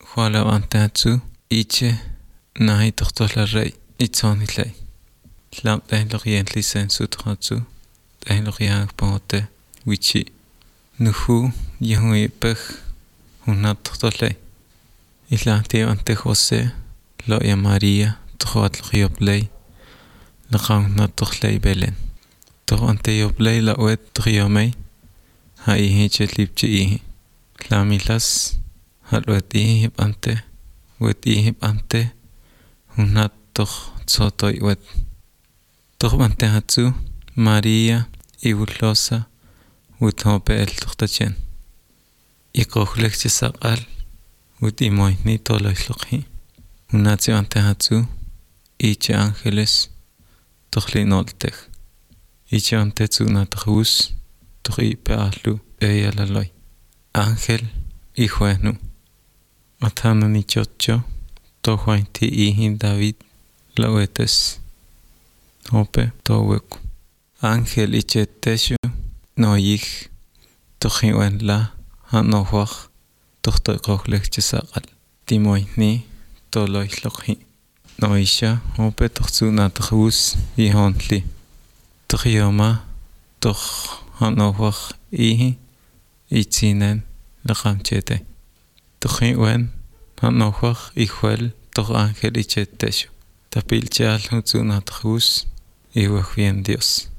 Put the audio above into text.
Huala antatsu iche nahi tohtola rei itsoni lei. Lam tehlogian lisen sutratsu tehlogian pote wichi nuhu yahui pech hunat tohtolei. Islanti ante Jose lo ya Maria tohat lei la nat tohlei belen. Toh ante yoblei la wet triomei ha ihi chetlipchi ihi. Klamilas halwet ihi ante wet ihi ante hunat toh tsotoi wet. Toh ante hatsu Maria iwulosa wet hope el tohtachen. Ikohlekchi saqal wet imoihni toloislokhi. Hunatsi ante hatsu iche ángeles tohli noltech. Iche ante tsunatahus tohi peahlu eyalaloi. Ángel ijuenu. Atana ni chocho tohuainti ihin David lawetes hope toweku. Ángel iche teshu noyih tohi wen la hanohuach tohtoi kohlekchi saqal. Timoihni toloislokhi. Noisha hope tohtsunatahus ihontli. Tohioma toh hanohuach ihi itzinen laqamchete. Tohi wen hanohuach ihuel toh ángel iche teshu. Tapilche al hutsunatahus iwahvien Dios.